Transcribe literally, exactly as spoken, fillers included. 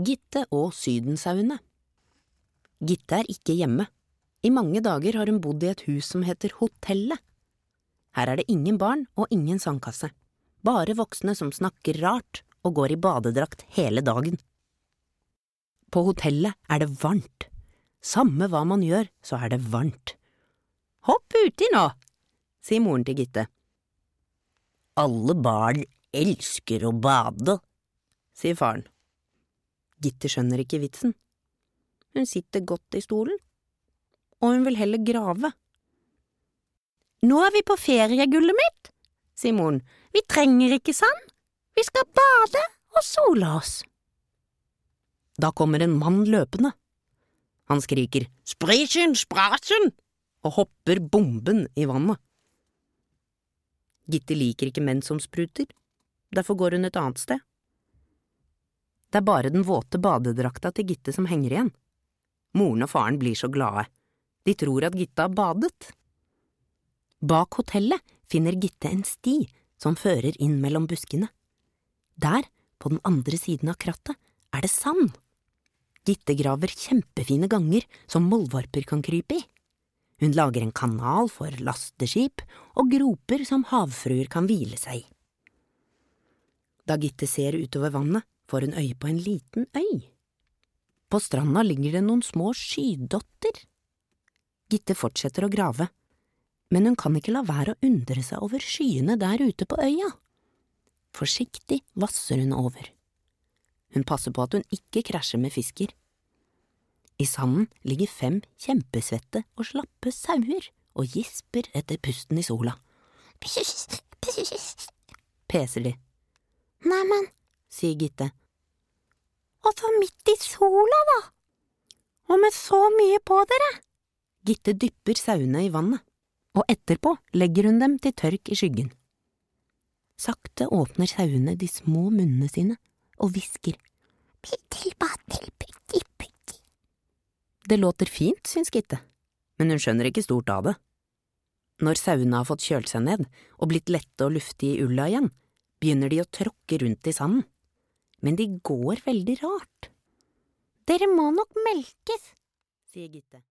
Gitte og sydensauene. Gitte er ikke hjemme. I mange dager har hun bodd i et hus som heter Hotellet. Her er det ingen barn og ingen sandkasse. Bare voksne som snakker rart og går i badedrakt hele dagen. På hotellet er det varmt. Samme hva man gjør, så er det varmt. Hopp uti nå, sier moren til Gitte. Alle barn elsker å bade, sier faren. Gitte skjønner ikke vitsen. Hun sitter godt i stolen, og hun vil heller grave. Nå er vi på ferie, gullet mitt, sier moren. Vi trenger ikke sand. Vi skal bade og sole oss. Da kommer en mann løpende. Han skriker «Sprisjen, sprasen!» og hopper bomben i vannet. Gitte liker ikke menn som spruter, derfor går hun et annet sted. Det er bare den våte badedrakta til Gitte som henger igjen. Moren og faren blir så glade. De tror at Gitte har badet. Bak hotellet finner Gitte en sti som fører inn mellom buskene. Der, på den andre siden av krattet, er det sand. Gitte graver kjempefine ganger som mollvarper kan krype i. Hun lager en kanal for lasteskip og groper som havfruer kan hvile seg i. Da Gitte ser utover vannet, får hun øye på en liten øy. På stranda ligger det noen små skydotter. Gitte fortsetter å grave, men hun kan ikke la være å undre seg over skyene der ute på øya. Forsiktig vasser hun over. Hun passer på at hun ikke krasjer med fisker. I sanden ligger fem kjempesvette og slappe sauer og gisper etter pusten i sola. Peser de. Neimen, sier Gitte. Og så midt i sola da, og med så mye på dere. Gitte dypper sauene i vannet, og etterpå legger hun dem til tørk i skyggen. Sakte åpner sauene de små munnene sine og hvisker. Det låter fint, syns Gitte, men hun skjønner ikke stort av det. Når sauene har fått kjølt seg ned og blitt lette og luftige i ulla igjen, begynner de å tråkke rundt i sanden. Men de går veldig rart. Dere må nok melkes, sier Gitte.